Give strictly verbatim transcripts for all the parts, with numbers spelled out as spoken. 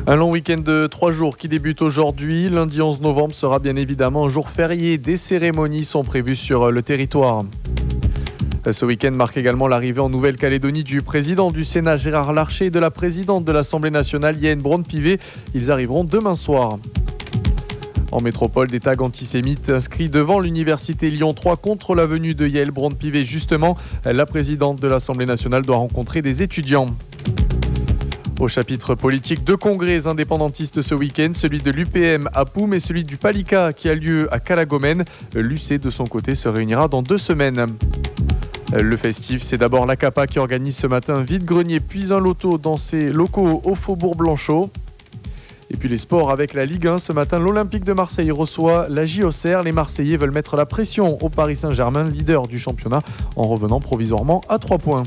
Un long week-end de trois jours qui débute aujourd'hui. Lundi onze novembre sera bien évidemment un jour férié. Des cérémonies sont prévues sur le territoire. Ce week-end marque également l'arrivée en Nouvelle-Calédonie du président du Sénat Gérard Larcher et de la présidente de l'Assemblée nationale Yaël Braun-Pivet. Ils arriveront demain soir. En métropole, des tags antisémites inscrits devant l'université Lyon trois contre la venue de Yaël Braun-Pivet. Justement, la présidente de l'Assemblée nationale doit rencontrer des étudiants. Au chapitre politique, deux congrès indépendantistes ce week-end, celui de l'U P M à Poum et celui du Palika qui a lieu à Calagomène. L'U C de son côté se réunira dans deux semaines. Le festif, c'est d'abord l'A C A P A qui organise ce matin un vide-grenier puis un loto dans ses locaux au Faubourg Blanchot. Et puis les sports avec la Ligue un. Ce matin, l'Olympique de Marseille reçoit la J O C R. Les Marseillais veulent mettre la pression au Paris Saint-Germain, leader du championnat, en revenant provisoirement à trois points.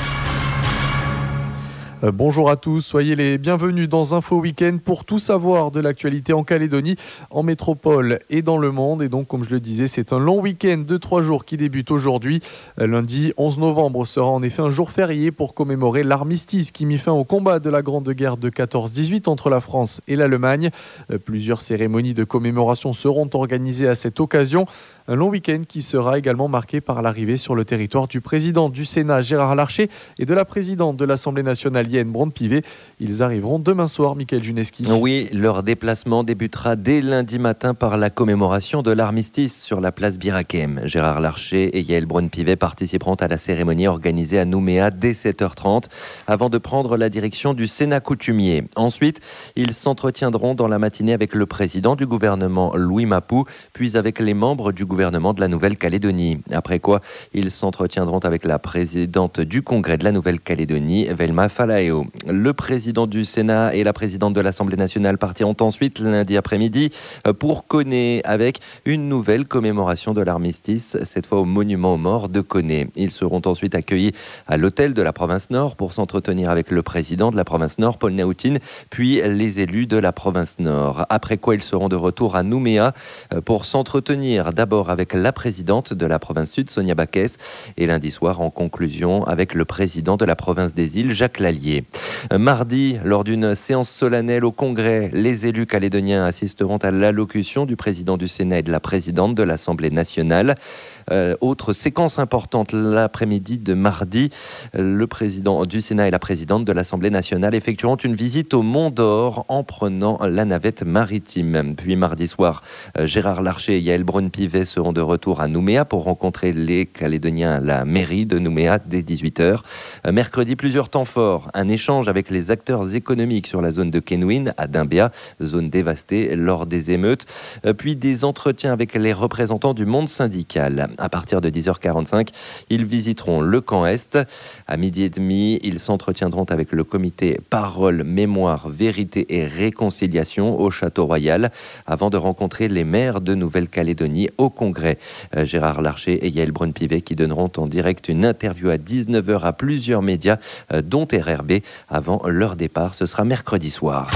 Bonjour à tous, soyez les bienvenus dans Info Week-end pour tout savoir de l'actualité en Calédonie, en métropole et dans le monde. Et donc, comme je le disais, c'est un long week-end de trois jours qui débute aujourd'hui. Lundi onze novembre sera en effet un jour férié pour commémorer l'armistice qui mit fin au combat de la Grande Guerre de quatorze dix-huit entre la France et l'Allemagne. Plusieurs cérémonies de commémoration seront organisées à cette occasion. Un long week-end qui sera également marqué par l'arrivée sur le territoire du président du Sénat Gérard Larcher et de la présidente de l'Assemblée nationale Yaël Braun-Pivet. Ils arriveront demain soir, Mickaël Juneski. Oui, leur déplacement débutera dès lundi matin par la commémoration de l'armistice sur la place Bir Hakeim. Gérard Larcher et Yaël Braun-Pivet participeront à la cérémonie organisée à Nouméa dès sept heures trente avant de prendre la direction du Sénat coutumier. Ensuite, ils s'entretiendront dans la matinée avec le président du gouvernement Louis Mapou, puis avec les membres du gouvernement de la Nouvelle-Calédonie. Après quoi, ils s'entretiendront avec la présidente du Congrès de la Nouvelle-Calédonie, Velma Falaeo. Le président du Sénat et la présidente de l'Assemblée nationale partiront ensuite lundi après-midi pour Koné avec une nouvelle commémoration de l'armistice, cette fois au monument aux morts de Koné. Ils seront ensuite accueillis à l'hôtel de la province Nord pour s'entretenir avec le président de la province Nord, Paul Naoutine, puis les élus de la province Nord. Après quoi, ils seront de retour à Nouméa pour s'entretenir d'abord avec la présidente de la province Sud, Sonia Baquès, et lundi soir en conclusion avec le président de la province des Îles, Jacques Lallier. Mardi, lors d'une séance solennelle au Congrès, les élus calédoniens assisteront à l'allocution du président du Sénat et de la présidente de l'Assemblée nationale. Euh, autre séquence importante l'après-midi de mardi, le président du Sénat et la présidente de l'Assemblée nationale effectueront une visite au Mont d'Or en prenant la navette maritime. Puis mardi soir, euh, Gérard Larcher et Yaël Braun-Pivet seront de retour à Nouméa pour rencontrer les Calédoniens à la mairie de Nouméa dès dix-huit heures. Euh, mercredi, plusieurs temps forts, un échange avec les acteurs économiques sur la zone de Kenouin à Dimbéa, zone dévastée lors des émeutes, euh, puis des entretiens avec les représentants du monde syndical. À partir de dix heures quarante-cinq, ils visiteront le camp Est. À midi et demi, ils s'entretiendront avec le comité Parole, Mémoire, Vérité et Réconciliation au Château Royal avant de rencontrer les maires de Nouvelle-Calédonie au Congrès. Euh, Gérard Larcher et Yaël Braun-Pivet qui donneront en direct une interview à dix-neuf heures à plusieurs médias, euh, dont R R B, avant leur départ. Ce sera mercredi soir.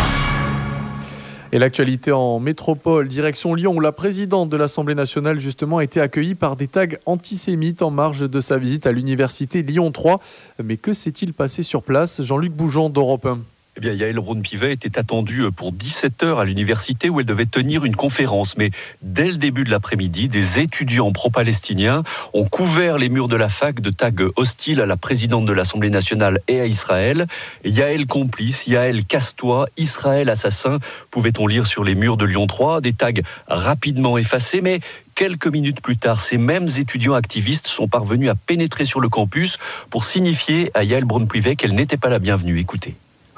Et l'actualité en métropole, direction Lyon, où la présidente de l'Assemblée nationale justement a été accueillie par des tags antisémites en marge de sa visite à l'université Lyon trois. Mais que s'est-il passé sur place? Jean-Luc Bougeant d'Europe un. Eh bien, Yaël Braun-Pivet était attendue pour dix-sept heures à l'université où elle devait tenir une conférence. Mais dès le début de l'après-midi, des étudiants pro-palestiniens ont couvert les murs de la fac de tags hostiles à la présidente de l'Assemblée nationale et à Israël. Yaël complice, Yaël casse-toi, Israël assassin, pouvait-on lire sur les murs de Lyon trois. Des tags rapidement effacés, mais quelques minutes plus tard, ces mêmes étudiants activistes sont parvenus à pénétrer sur le campus pour signifier à Yaël Braun-Pivet qu'elle n'était pas la bienvenue. Écoutez.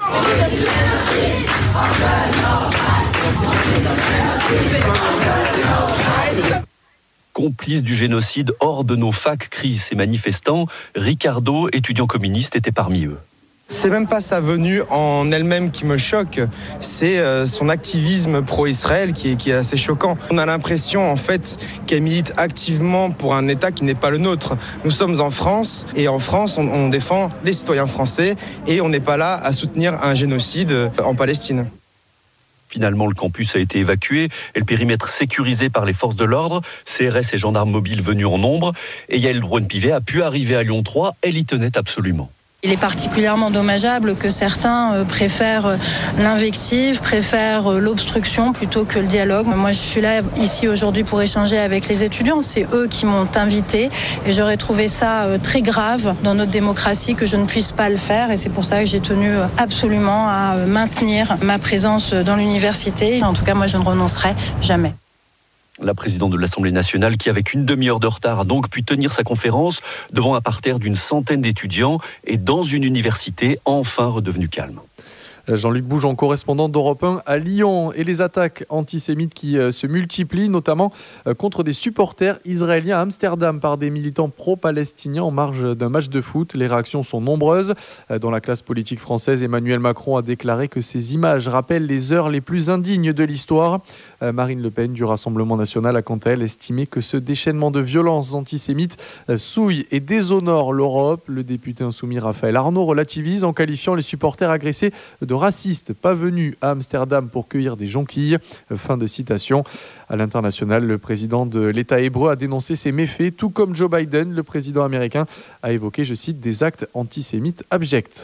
Complice du génocide hors de nos facs, crient ces manifestants. Ricardo, étudiant communiste, était parmi eux. C'est même pas sa venue en elle-même qui me choque, c'est euh, son activisme pro-Israël qui est, qui est assez choquant. On a l'impression en fait qu'elle milite activement pour un État qui n'est pas le nôtre. Nous sommes en France et en France on, on défend les citoyens français et on n'est pas là à soutenir un génocide en Palestine. Finalement, le campus a été évacué et le périmètre sécurisé par les forces de l'ordre, C R S et gendarmes mobiles venus en nombre. Et Yaël Braun-Pivet a pu arriver à Lyon trois, elle y tenait absolument. Il est particulièrement dommageable que certains préfèrent l'invective, préfèrent l'obstruction plutôt que le dialogue. Moi, je suis là ici aujourd'hui pour échanger avec les étudiants. C'est eux qui m'ont invité et j'aurais trouvé ça très grave dans notre démocratie que je ne puisse pas le faire. Et c'est pour ça que j'ai tenu absolument à maintenir ma présence dans l'université. En tout cas, moi, je ne renoncerai jamais. La présidente de l'Assemblée nationale qui, avec une demi-heure de retard, a donc pu tenir sa conférence devant un parterre d'une centaine d'étudiants et dans une université enfin redevenue calme. Jean-Luc Bougeon, correspondant d'Europe un à Lyon, et les attaques antisémites qui se multiplient, notamment contre des supporters israéliens à Amsterdam par des militants pro-palestiniens en marge d'un match de foot. Les réactions sont nombreuses. Dans la classe politique française, Emmanuel Macron a déclaré que ces images rappellent les heures les plus indignes de l'histoire. Marine Le Pen du Rassemblement national a quant à elle estimé que ce déchaînement de violences antisémites souille et déshonore l'Europe. Le député insoumis Raphaël Arnaud relativise en qualifiant les supporters agressés de racistes pas venus à Amsterdam pour cueillir des jonquilles. Fin de citation. À l'international, le président de l'État hébreu a dénoncé ces méfaits, tout comme Joe Biden, le président américain, a évoqué, je cite, des actes antisémites abjects.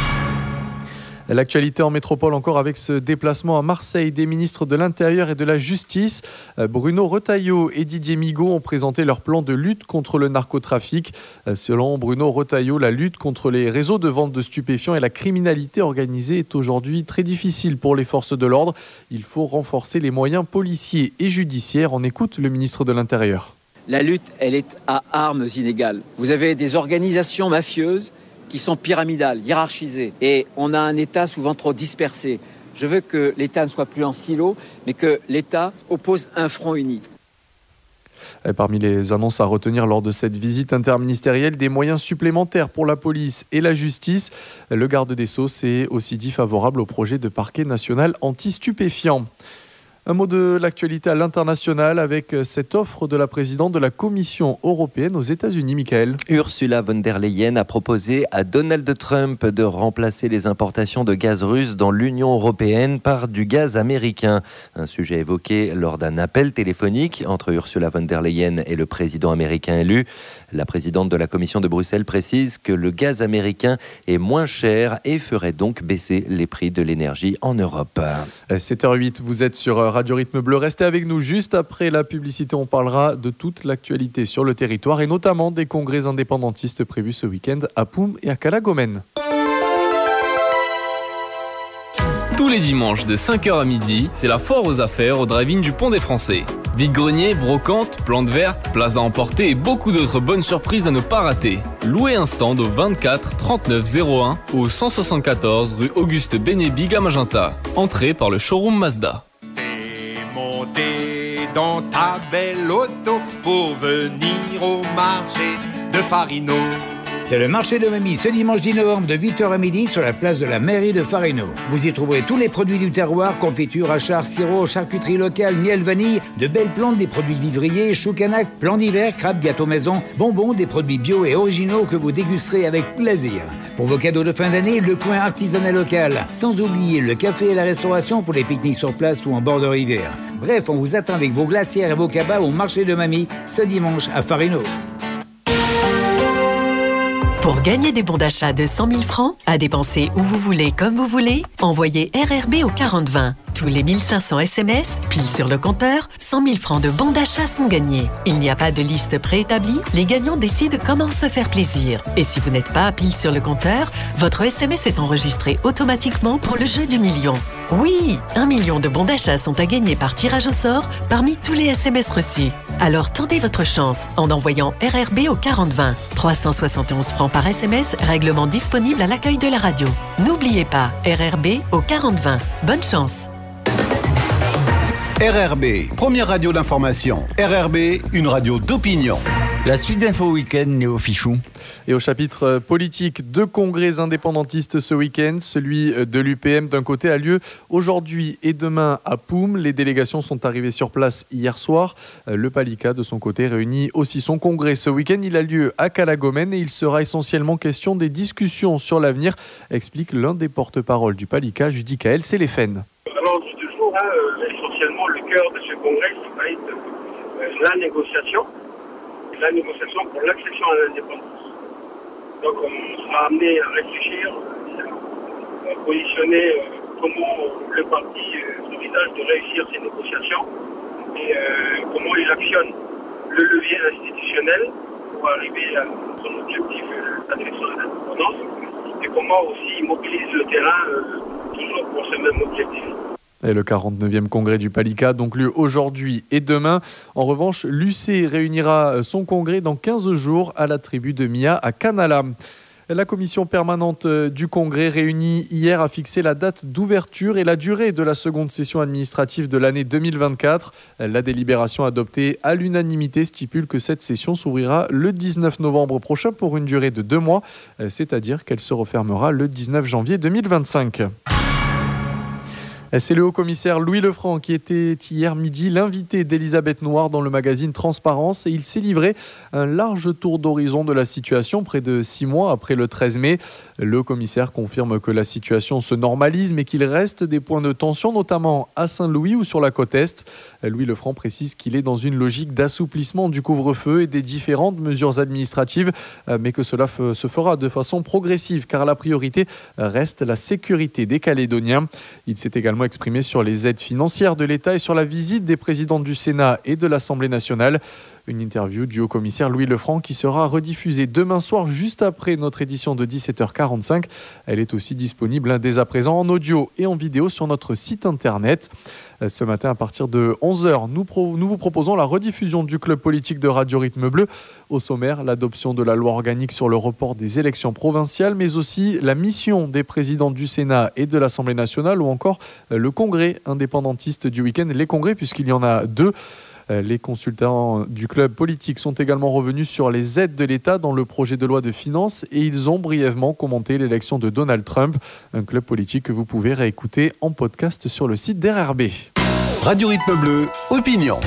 L'actualité en métropole encore avec ce déplacement à Marseille des ministres de l'Intérieur et de la Justice. Bruno Retailleau et Didier Migaud ont présenté leur plan de lutte contre le narcotrafic. Selon Bruno Retailleau, la lutte contre les réseaux de vente de stupéfiants et la criminalité organisée est aujourd'hui très difficile pour les forces de l'ordre. Il faut renforcer les moyens policiers et judiciaires. On écoute le ministre de l'Intérieur. La lutte, elle est à armes inégales. Vous avez des organisations mafieuses qui sont pyramidales, hiérarchisées. Et on a un État souvent trop dispersé. Je veux que l'État ne soit plus en silo, mais que l'État oppose un front uni. Et parmi les annonces à retenir lors de cette visite interministérielle, des moyens supplémentaires pour la police et la justice. Le garde des Sceaux s'est aussi dit favorable au projet de parquet national anti-stupéfiant. Un mot de l'actualité à l'international avec cette offre de la présidente de la Commission européenne aux États-Unis, Michael. Ursula von der Leyen a proposé à Donald Trump de remplacer les importations de gaz russe dans l'Union européenne par du gaz américain. Un sujet évoqué lors d'un appel téléphonique entre Ursula von der Leyen et le président américain élu. La présidente de la Commission de Bruxelles précise que le gaz américain est moins cher et ferait donc baisser les prix de l'énergie en Europe. sept heures huit, vous êtes sur Radio Rythme Bleu. Restez avec nous juste après la publicité. On parlera de toute l'actualité sur le territoire et notamment des congrès indépendantistes prévus ce week-end à Poum et à Cala-Gomène. Tous les dimanches de cinq heures à midi, c'est la foire aux affaires au drive-in du Pont des Français. Vide-grenier, brocante, plantes vertes, plaza emporter et beaucoup d'autres bonnes surprises à ne pas rater. Louez un stand au vingt-quatre trente-neuf zéro un ou au cent soixante-quatorze rue Auguste Bénébig à Magenta. Entrée par le showroom Mazda. T'es monté dans ta belle auto pour venir au marché de Farino. C'est le marché de Mamie ce dimanche dix novembre de huit heures à midi sur la place de la mairie de Farino. Vous y trouverez tous les produits du terroir, confiture, achard, sirop, charcuterie locale, miel, vanille, de belles plantes, des produits de vivrier, chou canac, plans d'hiver, crabes, gâteaux maison, bonbons, des produits bio et originaux que vous dégusterez avec plaisir. Pour vos cadeaux de fin d'année, le coin artisanal local. Sans oublier le café et la restauration pour les pique-niques sur place ou en bord de rivière. Bref, on vous attend avec vos glacières et vos cabas au marché de Mamie ce dimanche à Farino. Pour gagner des bons d'achat de cent mille francs, à dépenser où vous voulez, comme vous voulez, envoyez R R B au quarante vingt. Tous les mille cinq cents S M S, pile sur le compteur, cent mille francs de bons d'achat sont gagnés. Il n'y a pas de liste préétablie, les gagnants décident comment se faire plaisir. Et si vous n'êtes pas pile sur le compteur, votre S M S est enregistré automatiquement pour le jeu du million. Oui, un million de bons d'achat sont à gagner par tirage au sort parmi tous les S M S reçus. Alors tentez votre chance en envoyant R R B au quarante vingt. trois cent soixante et onze francs par S M S, règlement disponible à l'accueil de la radio. N'oubliez pas, R R B au quarante vingt. Bonne chance. R R B, première radio d'information. R R B, une radio d'opinion. La suite d'Info Week-end, Néo Fichou. Et au chapitre politique, deux congrès indépendantistes ce week-end. Celui de l'U P M d'un côté a lieu aujourd'hui et demain à Poum. Les délégations sont arrivées sur place hier soir. Le Palika, de son côté, réunit aussi son congrès ce week-end. Il a lieu à Cala-Gomène et il sera essentiellement question des discussions sur l'avenir, explique l'un des porte-paroles du Palika, Judy Kael Séléphène. Alors, je dis toujours, hein, essentiellement, le cœur de ce congrès, ça va être euh, la négociation. La négociation pour l'accession à l'indépendance. Donc on sera amené à réfléchir, à positionner comment le parti envisage de réussir ces négociations et euh, comment il actionne le levier institutionnel pour arriver à son objectif, la direction de l'indépendance, et comment aussi il mobilise le terrain euh, toujours pour ce même objectif. Et le quarante-neuvième congrès du Palika, donc lieu aujourd'hui et demain. En revanche, l'U C réunira son congrès dans quinze jours à la tribu de Mia à Canala. La commission permanente du Congrès réunie hier a fixé la date d'ouverture et la durée de la seconde session administrative de l'année deux mille vingt-quatre. La délibération adoptée à l'unanimité stipule que cette session s'ouvrira le dix-neuf novembre prochain pour une durée de deux mois, c'est-à-dire qu'elle se refermera le dix-neuf janvier deux mille vingt-cinq. C'est le haut-commissaire Louis Lefranc qui était hier midi l'invité d'Elisabeth Noir dans le magazine Transparence et il s'est livré un large tour d'horizon de la situation près de six mois après le treize mai. Le commissaire confirme que la situation se normalise mais qu'il reste des points de tension, notamment à Saint-Louis ou sur la côte Est. Louis Lefranc précise qu'il est dans une logique d'assouplissement du couvre-feu et des différentes mesures administratives, mais que cela se fera de façon progressive car la priorité reste la sécurité des Calédoniens. Il s'est également exprimé sur les aides financières de l'État et sur la visite des présidents du Sénat et de l'Assemblée nationale. Une interview du haut-commissaire Louis Lefranc qui sera rediffusée demain soir juste après notre édition de dix-sept heures quarante-cinq. Elle est aussi disponible dès à présent en audio et en vidéo sur notre site internet. Ce matin, à partir de onze heures, nous, pro- nous vous proposons la rediffusion du club politique de Radio Rythme Bleu. Au sommaire, l'adoption de la loi organique sur le report des élections provinciales, mais aussi la mission des présidents du Sénat et de l'Assemblée nationale, ou encore le congrès indépendantiste du week-end. Les congrès, puisqu'il y en a deux. Les consultants du club politique sont également revenus sur les aides de l'État dans le projet de loi de finances et ils ont brièvement commenté l'élection de Donald Trump, un club politique que vous pouvez réécouter en podcast sur le site d'R R B. Radio Rythme Bleu, opinion.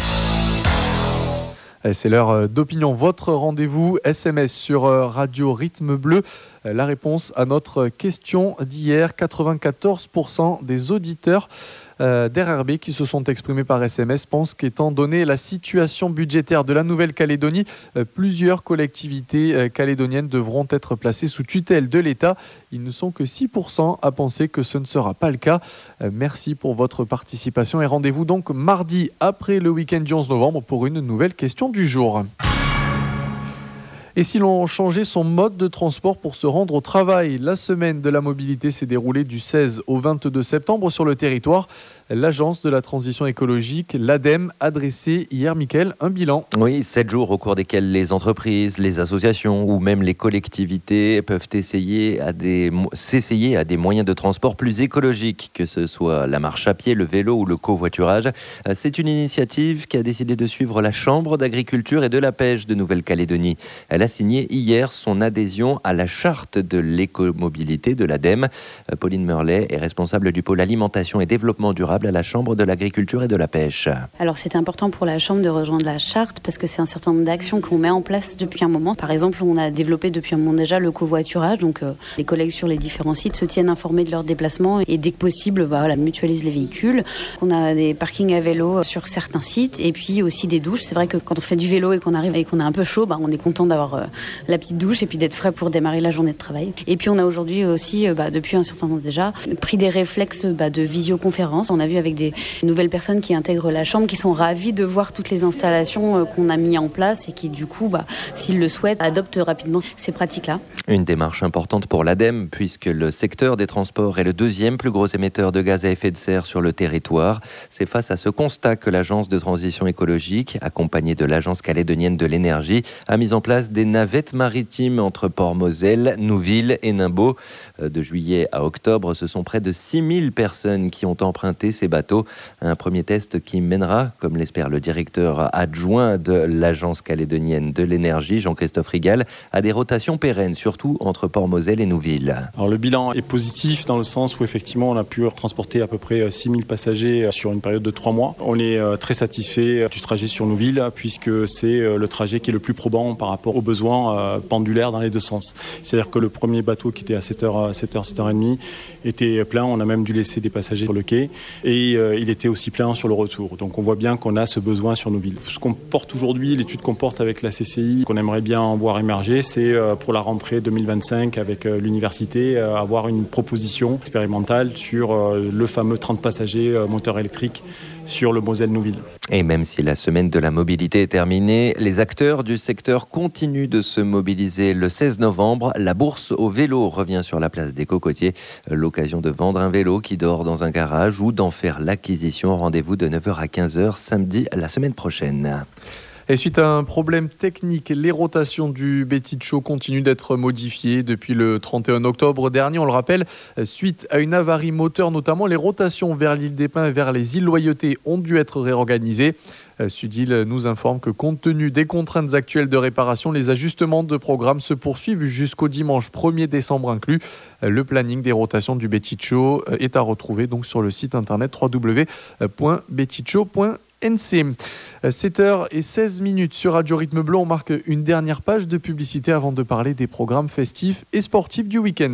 C'est l'heure d'opinion, votre rendez-vous S M S sur Radio Rythme Bleu. La réponse à notre question d'hier, quatre-vingt-quatorze pour cent des auditeurs d'R R B qui se sont exprimés par S M S pensent qu'étant donné la situation budgétaire de la Nouvelle-Calédonie, plusieurs collectivités calédoniennes devront être placées sous tutelle de l'État. Ils ne sont que six pour cent à penser que ce ne sera pas le cas. Merci pour votre participation et rendez-vous donc mardi après le week-end du onze novembre pour une nouvelle question du jour. Et si l'on changeait son mode de transport pour se rendre au travail? La semaine de la mobilité s'est déroulée du seize au vingt-deux septembre sur le territoire. L'agence de la transition écologique, l'A D E M, a dressé hier, Mickaël, un bilan. Oui, sept jours au cours desquels les entreprises, les associations ou même les collectivités peuvent essayer à des, s'essayer à des moyens de transport plus écologiques, que ce soit la marche à pied, le vélo ou le covoiturage. C'est une initiative qui a décidé de suivre la Chambre d'agriculture et de la pêche de Nouvelle-Calédonie. Elle a signé hier son adhésion à la charte de l'écomobilité de l'A D E M. Pauline Merlet est responsable du pôle alimentation et développement durable à la Chambre de l'agriculture et de la pêche. Alors c'est important pour la Chambre de rejoindre la charte parce que c'est un certain nombre d'actions qu'on met en place depuis un moment. Par exemple, on a développé depuis un moment déjà le covoiturage, donc euh, les collègues sur les différents sites se tiennent informés de leurs déplacements et dès que possible, bah, voilà, mutualisent les véhicules. On a des parkings à vélo sur certains sites et puis aussi des douches. C'est vrai que quand on fait du vélo et qu'on arrive et qu'on est un peu chaud, bah, on est content d'avoir euh, la petite douche et puis d'être frais pour démarrer la journée de travail. Et puis on a aujourd'hui aussi, euh, bah, depuis un certain temps déjà, pris des réflexes bah, de visioconférence. On a vu avec des nouvelles personnes qui intègrent la Chambre, qui sont ravis de voir toutes les installations qu'on a mis en place et qui du coup, bah, s'ils le souhaitent, adoptent rapidement ces pratiques-là. Une démarche importante pour l'A D E M puisque le secteur des transports est le deuxième plus gros émetteur de gaz à effet de serre sur le territoire. C'est face à ce constat que l'Agence de transition écologique, accompagnée de l'Agence calédonienne de l'énergie, a mis en place des navettes maritimes entre Port-Moselle, Nouville et Nimbo. De juillet à octobre, ce sont près de six mille personnes qui ont emprunté ces bateaux. Un premier test qui mènera, comme l'espère le directeur adjoint de l'Agence calédonienne de l'énergie, Jean-Christophe Rigal, à des rotations pérennes, surtout entre Port-Moselle et Nouville. Alors, le bilan est positif dans le sens où effectivement on a pu transporter à peu près six mille passagers sur une période de trois mois. On est très satisfait du trajet sur Nouville puisque c'est le trajet qui est le plus probant par rapport aux besoin euh, pendulaire dans les deux sens. C'est-à-dire que le premier bateau qui était à sept heures, sept heures, sept heures trente était plein. On a même dû laisser des passagers sur le quai et euh, il était aussi plein sur le retour. Donc on voit bien qu'on a ce besoin sur nos villes. Ce qu'on porte aujourd'hui, l'étude qu'on porte avec la C C I, qu'on aimerait bien en voir émerger, c'est euh, pour la rentrée deux mille vingt-cinq avec euh, l'université, euh, avoir une proposition expérimentale sur euh, le fameux trente passagers euh, moteur électrique sur le Moselle-Nouville. Et même si la semaine de la mobilité est terminée, les acteurs du secteur continuent de se mobiliser. Le seize novembre, la bourse au vélo revient sur la place des Cocotiers. L'occasion de vendre un vélo qui dort dans un garage ou d'en faire l'acquisition. Rendez-vous de neuf heures à quinze heures samedi la semaine prochaine. Et suite à un problème technique, les rotations du Betticho continuent d'être modifiées depuis le trente et un octobre dernier. On le rappelle, suite à une avarie moteur notamment, les rotations vers l'île des Pins et vers les îles Loyauté ont dû être réorganisées. Sudil nous informe que compte tenu des contraintes actuelles de réparation, les ajustements de programme se poursuivent jusqu'au dimanche premier décembre inclus. Le planning des rotations du Betticho est à retrouver donc sur le site internet w w w point betticho point n c. sept heures seize sur Radio Rythme Bleu, on marque une dernière page de publicité avant de parler des programmes festifs et sportifs du week-end.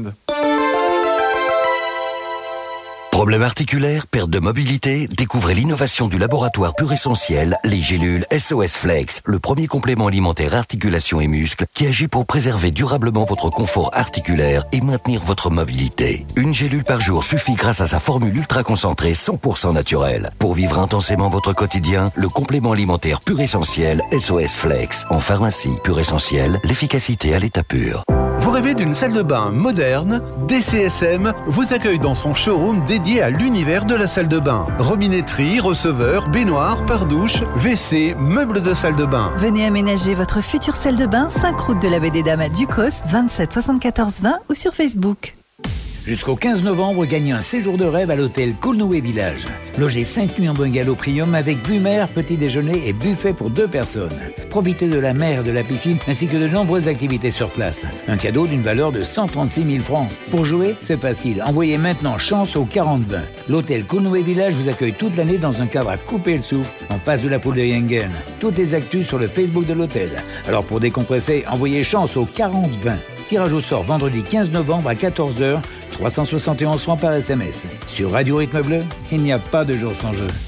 Problème articulaire, perte de mobilité, découvrez l'innovation du laboratoire Pur Essentiel, les gélules S O S Flex, le premier complément alimentaire articulation et muscles qui agit pour préserver durablement votre confort articulaire et maintenir votre mobilité. Une gélule par jour suffit grâce à sa formule ultra concentrée cent pour cent naturelle. Pour vivre intensément votre quotidien, le complément alimentaire Pur Essentiel S O S Flex. En pharmacie, Pur Essentiel, l'efficacité à l'état pur. Vous rêvez d'une salle de bain moderne? D C S M vous accueille dans son showroom dédié à l'univers de la salle de bain. Robinetterie, receveur, baignoire, pare-douche, W C, meubles de salle de bain. Venez aménager votre future salle de bain, cinq route de la Baie des Dames à Ducos, vingt-sept soixante-quatorze vingt ou sur Facebook. Jusqu'au quinze novembre, gagnez un séjour de rêve à l'hôtel Coulnoué Village. Logez cinq nuits en bungalow premium avec vue mer, petit déjeuner et buffet pour deux personnes. Profitez de la mer, de la piscine ainsi que de nombreuses activités sur place. Un cadeau d'une valeur de cent trente-six mille francs. Pour jouer, c'est facile. Envoyez maintenant chance au quarante vingt. L'hôtel Coulnoué Village vous accueille toute l'année dans un cadre à couper le souffle en face de la poule de Yengen. Toutes les actus sur le Facebook de l'hôtel. Alors pour décompresser, envoyez chance au quarante vingt. Tirage au sort vendredi quinze novembre à quatorze heures. trois cent soixante et onze francs par S M S. Sur Radio Rythme Bleu, il n'y a pas de jour sans jeu.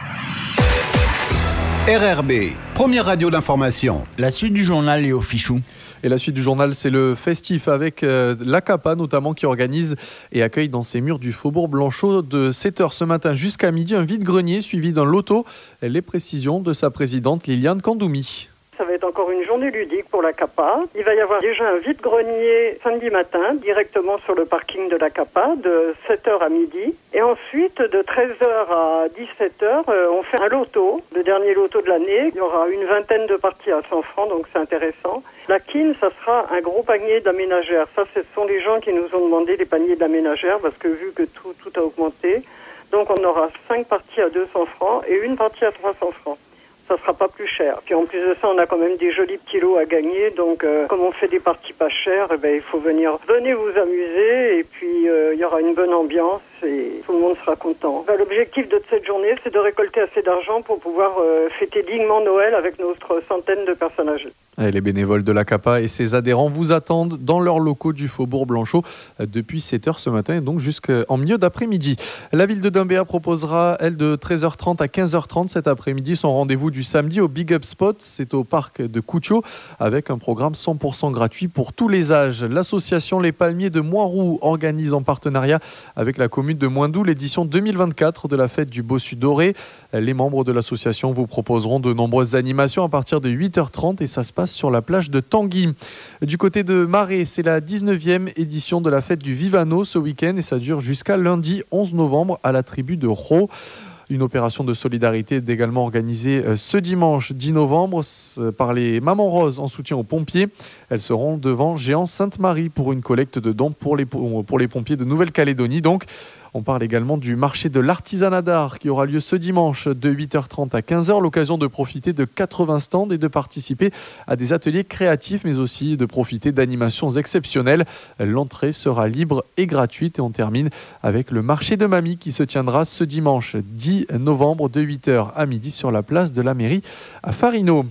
R R B, première radio d'information. La suite du journal, Léo Fichou. Et la suite du journal, c'est le festif avec euh, l'A C A P A notamment qui organise et accueille dans ses murs du Faubourg Blanchot de sept heures ce matin jusqu'à midi un vide-grenier suivi d'un loto. Les précisions de sa présidente Liliane Kandoumi. Ça va être encore une journée ludique pour l'A C A P A. Il va y avoir déjà un vide-grenier samedi matin, directement sur le parking de l'A C A P A, de sept heures à midi. Et ensuite, de treize heures à dix-sept heures, on fait un loto, le dernier loto de l'année. Il y aura une vingtaine de parties à cent francs, donc c'est intéressant. La Kin, ça sera un gros panier d'aménagères. Ça, ce sont les gens qui nous ont demandé des paniers d'aménagères, parce que vu que tout, tout a augmenté, donc on aura cinq parties à deux cents francs et une partie à trois cents francs. Ça sera pas plus cher. Puis en plus de ça, on a quand même des jolis petits lots à gagner. Donc, euh, comme on fait des parties pas chères, eh ben, il faut venir. Venez vous amuser et puis euh, il y aura une bonne ambiance et tout le monde sera content. Ben, l'objectif de cette journée, c'est de récolter assez d'argent pour pouvoir euh, fêter dignement Noël avec notre centaine de personnes âgées. Et les bénévoles de l'A C A P A et ses adhérents vous attendent dans leurs locaux du Faubourg Blanchot depuis sept heures ce matin et donc jusqu'en milieu d'après-midi. La ville de Dumbéa proposera, elle, de treize heures trente à quinze heures trente cet après-midi son rendez-vous du samedi au Big Up Spot. C'est au parc de Coucho avec un programme cent pour cent gratuit pour tous les âges. L'association Les Palmiers de Moiroux organise en partenariat avec la commune de Moindou l'édition deux mille vingt-quatre de la fête du Bossu doré. Les membres de l'association vous proposeront de nombreuses animations à partir de huit heures trente et ça se passe sur la plage de Tanguy. Du côté de Marais, c'est la dix-neuvième édition de la fête du Vivano ce week-end et ça dure jusqu'à lundi onze novembre à la tribu de Raux. Une opération de solidarité est également organisée ce dimanche dix novembre par les Mamans Roses en soutien aux pompiers. Elles seront devant Géant Sainte-Marie pour une collecte de dons pour les, pour les pompiers de Nouvelle-Calédonie. Donc, on parle également du marché de l'artisanat d'art qui aura lieu ce dimanche de huit heures trente à quinze heures. L'occasion de profiter de quatre-vingts stands et de participer à des ateliers créatifs, mais aussi de profiter d'animations exceptionnelles. L'entrée sera libre et gratuite et on termine avec le marché de Mamie qui se tiendra ce dimanche dix novembre de huit heures à midi sur la place de la mairie à Farino.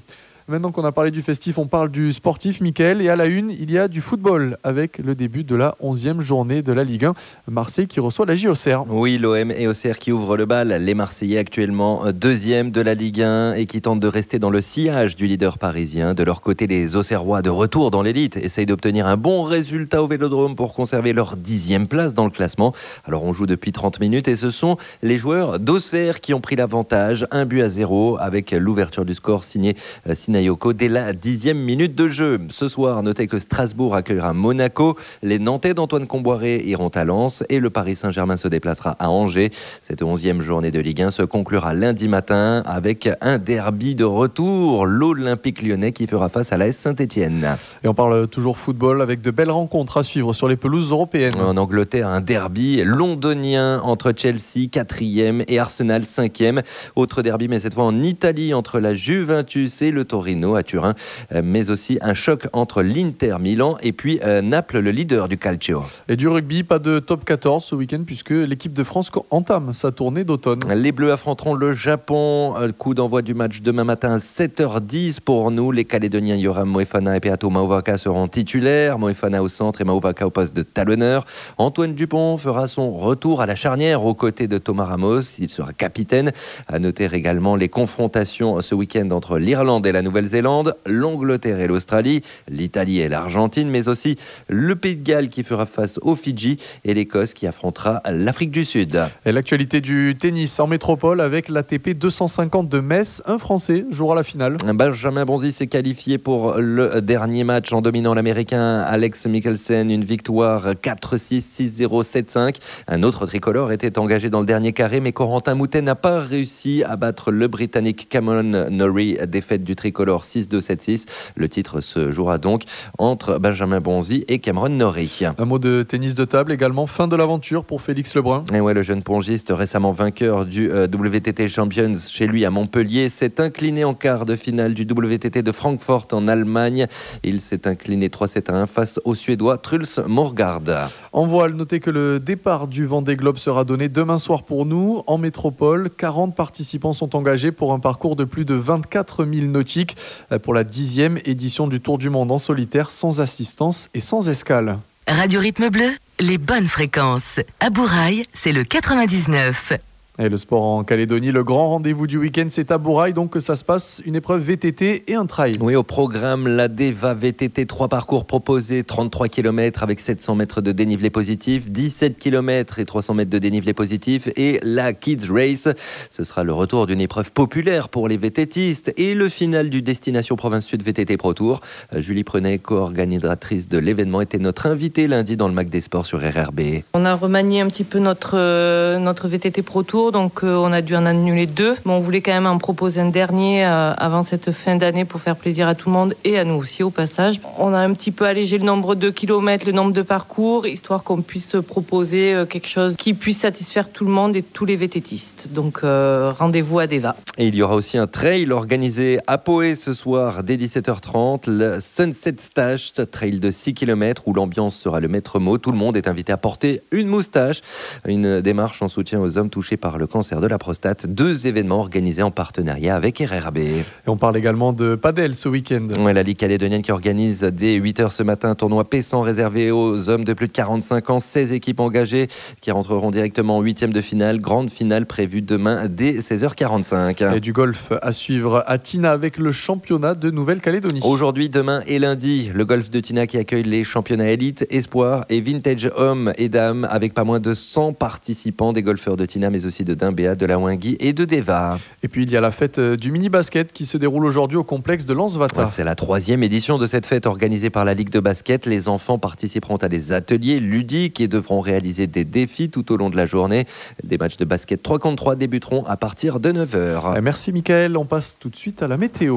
Maintenant qu'on a parlé du festif, on parle du sportif, Mickaël. Et à la une, il y a du football avec le début de la onzième journée de la Ligue un. Marseille qui reçoit la J Auxerre. Oui, l'O M et Auxerre qui ouvrent le bal. Les Marseillais actuellement deuxième de la Ligue un et qui tentent de rester dans le sillage du leader parisien. De leur côté, les Auxerrois de retour dans l'élite essayent d'obtenir un bon résultat au Vélodrome pour conserver leur dixième place dans le classement. Alors on joue depuis trente minutes et ce sont les joueurs d'Auxerre qui ont pris l'avantage. Un but à zéro avec l'ouverture du score signé Sinayoko dès la dixième minute de jeu. Ce soir, notez que Strasbourg accueillera Monaco. Les Nantais d'Antoine Comboiré iront à Lens et le Paris Saint-Germain se déplacera à Angers. Cette onzième journée de Ligue un se conclura lundi matin avec un derby de retour. L'Olympique Lyonnais qui fera face à l'A S Saint-Étienne. Et on parle toujours football avec de belles rencontres à suivre sur les pelouses européennes. En Angleterre, un derby londonien entre Chelsea, quatrième, et Arsenal, cinquième. Autre derby, mais cette fois en Italie, entre la Juventus et le Torino à Turin. Mais aussi un choc entre l'Inter Milan et puis euh, Naples, le leader du Calcio. Et du rugby, pas de top quatorze ce week-end puisque l'équipe de France entame sa tournée d'automne. Les Bleus affronteront le Japon. Coup d'envoi du match demain matin à sept heures dix pour nous. Les Calédoniens Yoram Moefana et Peato Mauvaka seront titulaires. Moefana au centre et Mauvaka au poste de talonneur. Antoine Dupont fera son retour à la charnière aux côtés de Thomas Ramos. Il sera capitaine. À noter également les confrontations ce week-end entre l'Irlande et la Nouvelle-Zélande, l'Angleterre et l'Australie, l'Italie et l'Argentine, mais aussi le Pays de Galles qui fera face aux Fidji et l'Écosse qui affrontera l'Afrique du Sud. Et l'actualité du tennis en métropole avec l'A T P deux cent cinquante de Metz. Un Français jouera la finale. Benjamin Bonzi s'est qualifié pour le dernier match en dominant l'Américain Alex Mikkelsen. Une victoire quatre six, six zéro, sept cinq. Un autre tricolore était engagé dans le dernier carré, mais Corentin Moutet n'a pas réussi à battre le Britannique Cameron Norrie. Défaite du tricolore six deux, sept six. Le titre se jouera donc entre Benjamin Bonzi et Cameron Norrie. Un mot de tennis de table également. Fin de l'aventure pour Félix Lebrun. Et ouais, le jeune pongiste récemment vainqueur du euh, W T T Champions chez lui à Montpellier s'est incliné en quart de finale du W T T de Francfort en Allemagne. Il s'est incliné trois sept à un face au Suédois Truls Morgard. En voile, notez que le départ du Vendée Globe sera donné demain soir pour nous. En métropole, quarante participants sont engagés pour un parcours de plus de vingt-quatre mille nautiques pour la dixième édition du Tour du Monde en solitaire sans assistance et sans escale. Radio Rythme Bleu, les bonnes fréquences. À Bourail, c'est le quatre-vingt-dix-neuf. Et le sport en Calédonie, le grand rendez-vous du week-end, c'est à Bourail, donc que ça se passe une épreuve V T T et un trail. Oui, au programme, la Deva V T T, trois parcours proposés, trente-trois kilomètres avec sept cents mètres de dénivelé positif, dix-sept kilomètres et trois cents mètres de dénivelé positif, et la Kids Race. Ce sera le retour d'une épreuve populaire pour les VTTistes et le final du Destination Province Sud V T T Pro Tour. Julie Prenet, co-organisatrice de l'événement, était notre invitée lundi dans le Mac des Sports sur R R B. On a remanié un petit peu notre, euh, notre V T T Pro Tour. Donc euh, on a dû en annuler deux, mais on voulait quand même en proposer un dernier euh, avant cette fin d'année pour faire plaisir à tout le monde et à nous aussi au passage. On a un petit peu allégé le nombre de kilomètres, le nombre de parcours, histoire qu'on puisse proposer euh, quelque chose qui puisse satisfaire tout le monde et tous les VTTistes. Donc euh, rendez-vous à Deva. Et il y aura aussi un trail organisé à Poé ce soir dès dix-sept heures trente, le Sunset Stash, trail de six kilomètres où l'ambiance sera le maître mot. Tout le monde est invité à porter une moustache, une démarche en soutien aux hommes touchés par le cancer de la prostate. Deux événements organisés en partenariat avec R R B. Et on parle également de padel ce week-end. Ouais, la Ligue calédonienne qui organise dès huit heures ce matin un tournoi P cent réservé aux hommes de plus de quarante-cinq ans. seize équipes engagées qui rentreront directement en huitième de finale. Grande finale prévue demain dès seize heures quarante-cinq. Et du golf à suivre à Tina avec le championnat de Nouvelle-Calédonie. Aujourd'hui, demain et lundi, le golf de Tina qui accueille les championnats élite, espoir et vintage hommes et dames avec pas moins de cent participants, des golfeurs de Tina mais aussi de Dimbéa, de la Wingui et de Deva. Et puis il y a la fête du mini-basket qui se déroule aujourd'hui au complexe de Lansvata. Ouais, c'est la troisième édition de cette fête organisée par la Ligue de basket. Les enfants participeront à des ateliers ludiques et devront réaliser des défis tout au long de la journée. Les matchs de basket trois contre trois débuteront à partir de neuf heures. Merci Mickaël, on passe tout de suite à la météo.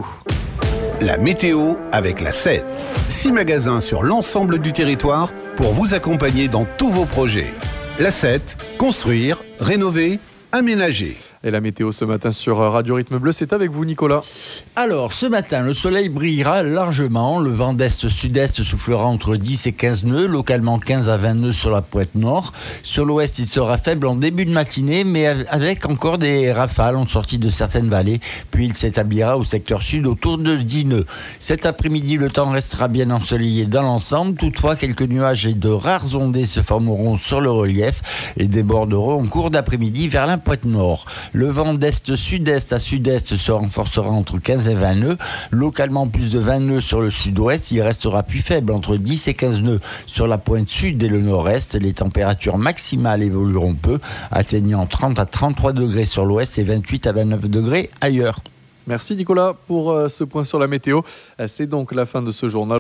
La météo avec la sept. Six magasins sur l'ensemble du territoire pour vous accompagner dans tous vos projets. La sept, construire, rénover, aménager. Et la météo ce matin sur Radio Rythme Bleu, c'est avec vous Nicolas. Alors, ce matin, le soleil brillera largement. Le vent d'est-sud-est soufflera entre dix et quinze nœuds, localement quinze à vingt nœuds sur la pointe nord. Sur l'ouest, il sera faible en début de matinée, mais avec encore des rafales en sortie de certaines vallées. Puis il s'établira au secteur sud autour de dix nœuds. Cet après-midi, le temps restera bien ensoleillé dans l'ensemble. Toutefois, quelques nuages et de rares ondées se formeront sur le relief et déborderont en cours d'après-midi vers la pointe nord. Le vent d'est-sud-est à sud-est se renforcera entre quinze et vingt nœuds. Localement, plus de vingt nœuds sur le sud-ouest. Il restera plus faible entre dix et quinze nœuds sur la pointe sud et le nord-est. Les températures maximales évolueront peu, atteignant trente à trente-trois degrés sur l'ouest et vingt-huit à vingt-neuf degrés ailleurs. Merci Nicolas pour ce point sur la météo. C'est donc la fin de ce journal.